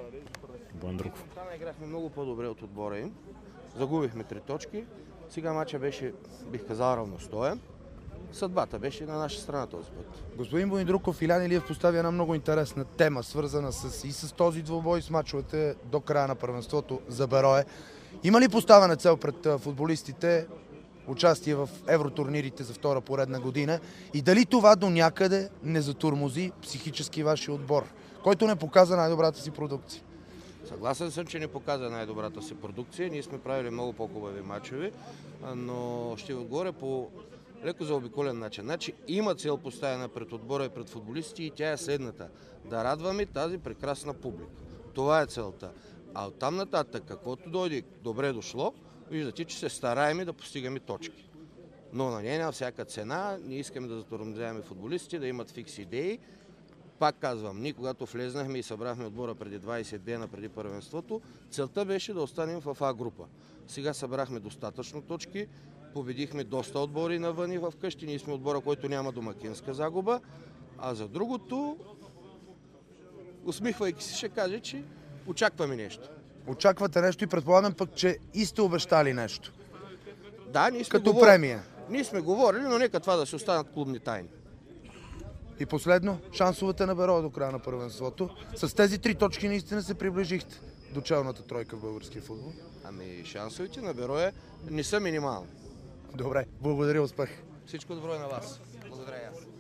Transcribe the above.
Боян Друков. Там играхме много по-добре от отбора им. Загубихме 3 точки. Сега матча беше, бих казал, равностоен. Съдбата беше на наша страна този път. Господин Бояндруков, Илян Илиев постави една много интересна тема, свързана и с този двубой, с мачовете до края на първенството за Берое. Има ли поставена цел пред футболистите участие в евротурнирите за втора поредна година и дали това до някъде не затурмози психически вашия отбор, който не показа най-добрата си продукция? Съгласен съм, че не показа най-добрата си продукция. Ние сме правили много по-хубави мачове, но ще ви отговоря по леко заобиколен начин. Значи има цел поставена пред отбора и пред футболистите и тя е следната. Да радваме тази прекрасна публика. Това е целта. А оттам нататък, каквото дойде добре дошло, виждате, че се стараем да постигаме точки. Но на нея на всяка цена ние искаме да затормозяваме футболистите, да имат фикс идеи. Пак казвам, ние когато влезнахме и събрахме отбора преди 20 дена преди първенството, целта беше да останем в А група. Сега събрахме достатъчно точки, победихме доста отбори навън и вкъщи. Ние сме отбора, който няма домакинска загуба. А за другото, усмихвайки се, ще кажа, че очакваме нещо. Очаквате нещо и предполагам пък, че и сте обещали нещо. Да, ние сме като премия. Ние сме говорили, но нека това да се останат клубни тайни. И последно, шансовете на Берое до края на първенството. С тези 3 точки наистина се приближихте до челната тройка в българския футбол. Ами шансовете на Берое не са минимални. Добре, благодаря, успех. Всичко добро и на вас. Благодаря и аз.